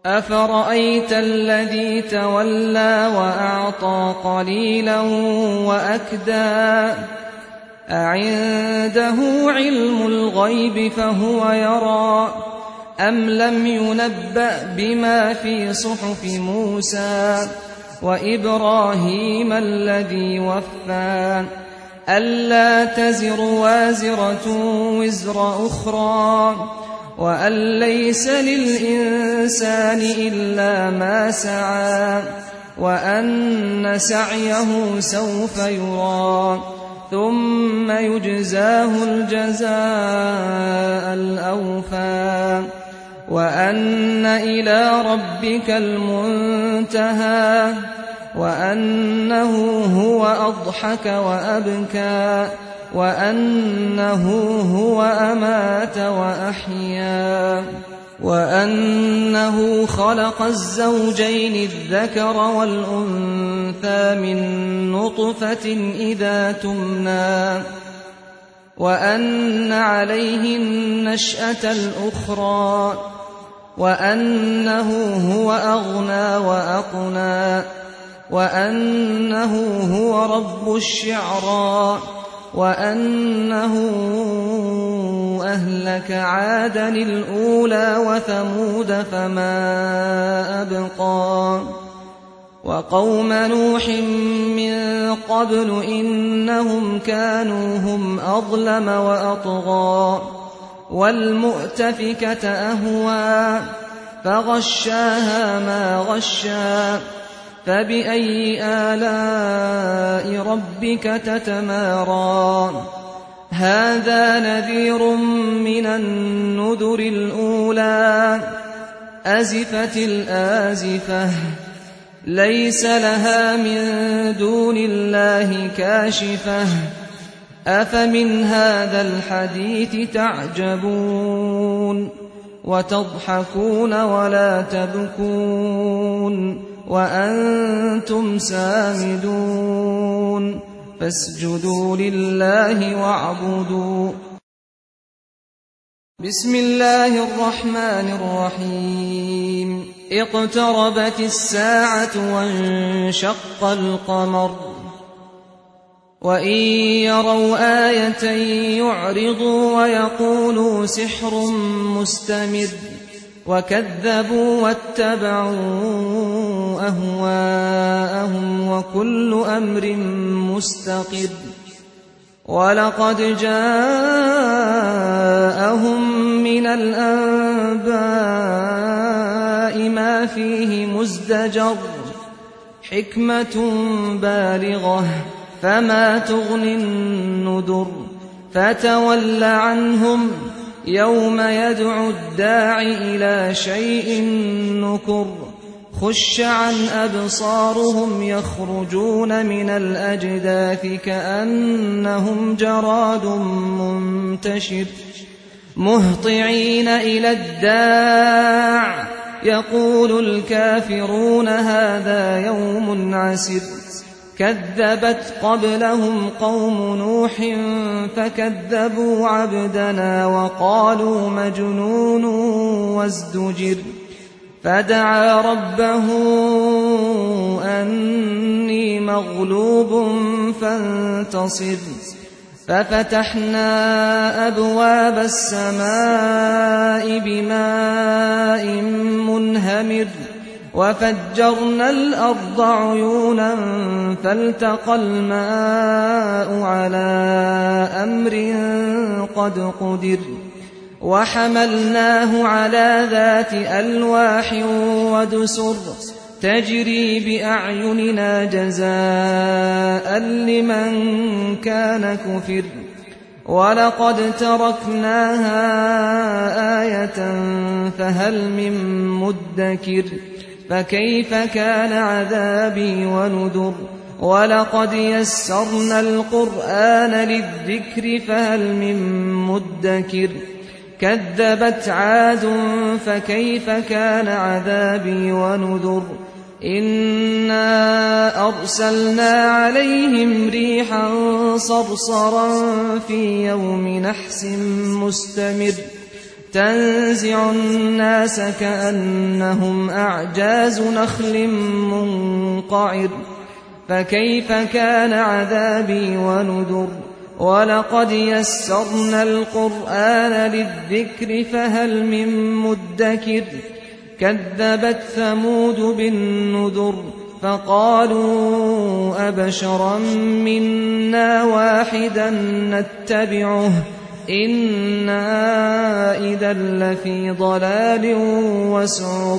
أفرأيت الذي تولى وأعطى قليلا وأكدى أعنده علم الغيب فهو يرى أم لم ينبأ بما في صحف موسى وإبراهيم الذي وفى ألا تزر وازرة وزر أخرى وأن ليس للإنسان إلا ما سعى وأن سعيه سوف يرى ثم يجزاه الجزاء الأوفى وأن إلى ربك المنتهى وأنه هو أضحك وأبكى وأنه هو أمات وأحيا وأنه خلق الزوجين الذكر والأنثى من نطفة إذا تمنى وأن عليه النشأة الأخرى وأنه هو أغنى وأقنى وأنه هو رب الشعرى وأنه أهلك عادا الأولى وثمود فما أبقى وقوم نوح من قبل إنهم كانوا هم أظلم وأطغى والمؤتفكة أهوى فغشاها ما غشى فبأي آلاء ربك تتمارى هذا نذير من النذر الأولى أزفت الآزفة ليس لها من دون الله كاشفة أفمن هذا الحديث تعجبون وتضحكون ولا تبكون وأنتم سامدون فاسجدوا لله واعبدوا بسم الله الرحمن الرحيم اقتربت الساعة وانشق القمر وإن يروا آية يعرضوا ويقولوا سحر مستمر وكذبوا واتبعوا أهواءهم وكل أمر مستقر ولقد جاءهم من الأنباء ما فيه مزدجر حكمة بالغة فما تغني النذر فتول عنهم يوم يدعو الداعي إلى شيء نكر خش عن أبصارهم يخرجون من الأجداث كأنهم جراد منتشر مهطعين إلى الداع يقول الكافرون هذا يوم عسر كذبت قبلهم قوم نوح فكذبوا عبدنا وقالوا مجنون وازدجر فدعا ربه أني مغلوب فانتصر ففتحنا أبواب السماء بماء منهمر وفجرنا الأرض عيونا فالتقى الماء على أمر قد قدر وحملناه على ذات ألواح ودسر تجري بأعيننا جزاء لمن كان كفر ولقد تركناها آية فهل من مدكر فكيف كان عذابي ونذر ولقد يسرنا القرآن للذكر فهل من مدكر كذبت عاد فكيف كان عذابي ونذر إنا أرسلنا عليهم ريحا صرصرا في يوم نحس مستمر تنزع الناس كأنهم أعجاز نخل منقعر فكيف كان عذابي ونذر ولقد يسرنا القرآن للذكر فهل من مدكر كذبت ثمود بالنذر فقالوا أبشرا منا واحدا نتبعه إنا إذا لفي ضلال وسعر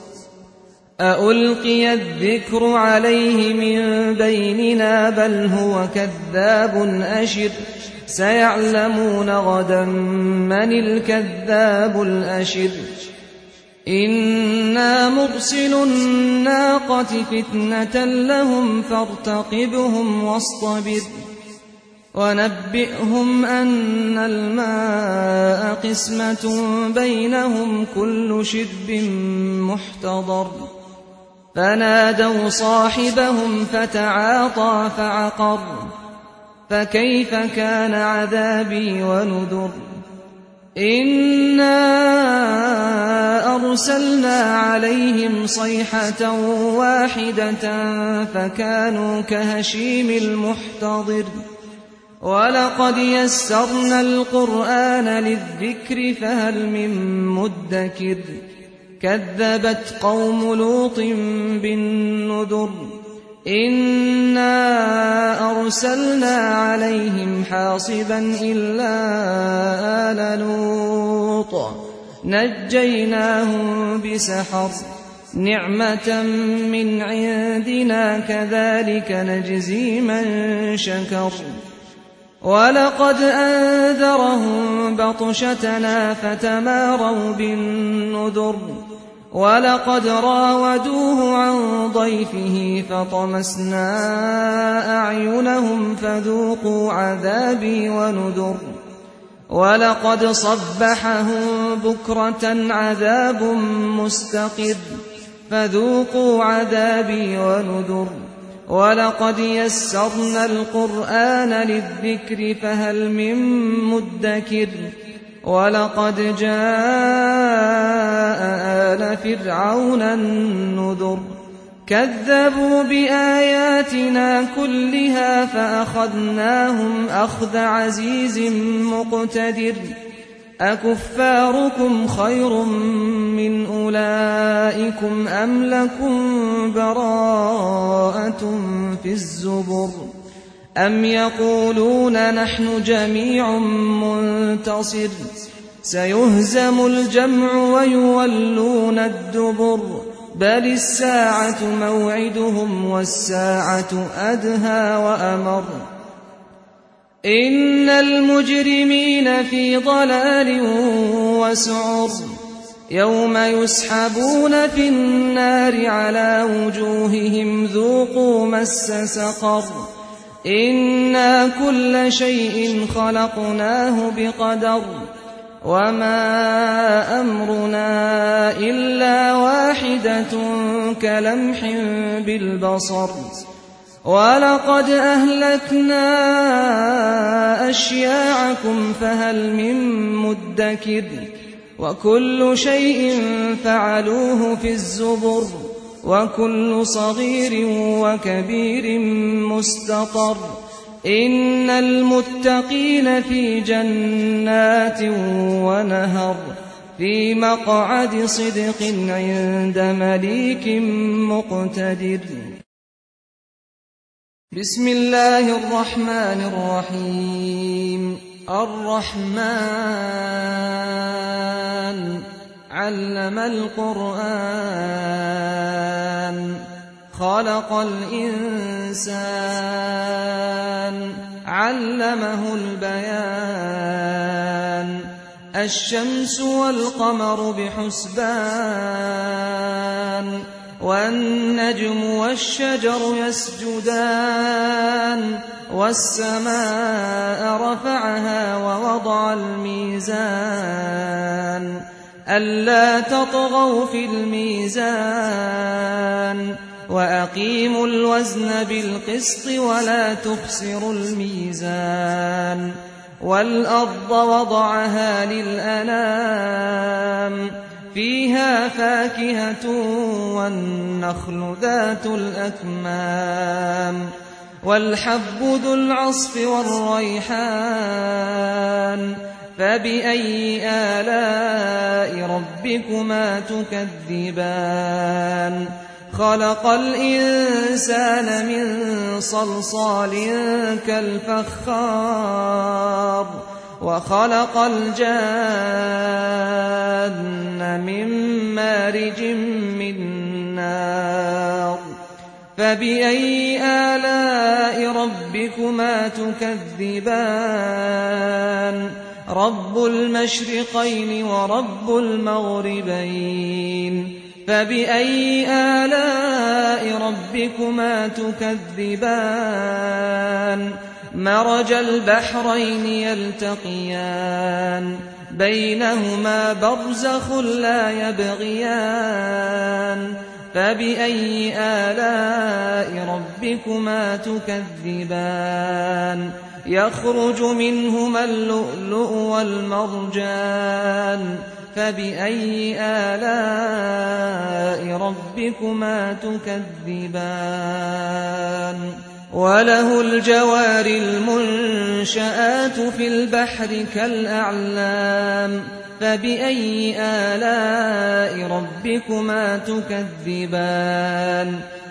أألقي الذكر عليه من بيننا بل هو كذاب أشر سيعلمون غدا من الكذاب الأشر إنا مرسل الناقة فتنة لهم فارتقبهم واصطبر ونبئهم أن الماء قسمة بينهم كل شرب محتضر فنادوا صاحبهم فتعاطى فعقر فكيف كان عذابي ونذر إنا أرسلنا عليهم صيحة واحدة فكانوا كهشيم المحتضر ولقد يسرنا القرآن للذكر فهل من مدكر كذبت قوم لوط بالنذر إنا أرسلنا عليهم حاصبا إلا آل لوط نجيناهم بسحر نعمة من عندنا كذلك نجزي من شكر ولقد أنذرهم بطشتنا فتماروا بالنذر ولقد راودوه عن ضيفه فطمسنا أعينهم فذوقوا عذابي ونذر ولقد صبحهم بكرة عذاب مستقر فذوقوا عذابي ونذر ولقد يسرنا القرآن للذكر فهل من مدكر ولقد جاء آل فرعون النذر كذبوا بآياتنا كلها فأخذناهم أخذ عزيز مقتدر أكفاركم خير من أولئكم أم لكم براءة في الزبر أم يقولون نحن جميع منتصر سيهزم الجمع ويولون الدبر بل الساعة موعدهم والساعة أدهى وأمر إن المجرمين في ضلال وسعر يوم يسحبون في النار على وجوههم ذوقوا مس سقر إنا كل شيء خلقناه بقدر وما أمرنا إلا واحدة كلمح بالبصر ولقد أهلكنا أشياعكم فهل من مدكر وكل شيء فعلوه في الزبر وكل صغير وكبير مستطر إن المتقين في جنات ونهر في مقعد صدق عند مليك مقتدر بسم الله الرحمن الرحيم الرحمن علم القرآن خلق الإنسان علمه البيان الشمس والقمر بحسبان والنجم والشجر يسجدان والسماء رفعها ووضع الميزان ألا تطغوا في الميزان وأقيموا الوزن بالقسط ولا تخسروا الميزان وَالْأَرْضَ وَضَعَهَا لِلْأَنَامِ فِيهَا فَاكِهَةٌ وَالنَّخْلُ ذَاتُ الْأَكْمَامِ وَالْحَبُّ ذُو الْعَصْفِ وَالرَّيْحَانُ فَبِأَيِّ آلَاءِ رَبِّكُمَا تُكَذِّبَانِ خَلَقَ الْإِنسَانَ مِنْ صَلْصَالٍ كَالْفَخَّارِ وَخَلَقَ الْجَانَّ مِنْ مَارِجٍ مِنْ نَارٍ فَبِأَيِّ آلَاءِ رَبِّكُمَا تُكَذِّبَانِ رَبُّ الْمَشْرِقَيْنِ وَرَبُّ الْمَغْرِبَيْنِ فَبِأَيِّ آلَاءِ رَبِّكُمَا تُكَذِّبَانِ مَرَجَ الْبَحْرَيْنِ يَلْتَقِيَانِ بَيْنَهُمَا بَرْزَخٌ لَّا يَبْغِيَانِ فَبِأَيِّ آلَاءِ رَبِّكُمَا تُكَذِّبَانِ يَخْرُجُ مِنْهُمَا اللُّؤْلُؤُ وَالْمَرْجَانُ فَبِأَيِّ آلَاءِ رَبِّكُمَا تُكَذِّبَانِ وَلَهُ الْجَوَارِ الْمُنشَآتُ فِي الْبَحْرِ كَالْأَعْلَامِ فَبِأَيِّ آلَاءِ رَبِّكُمَا تُكَذِّبَانِ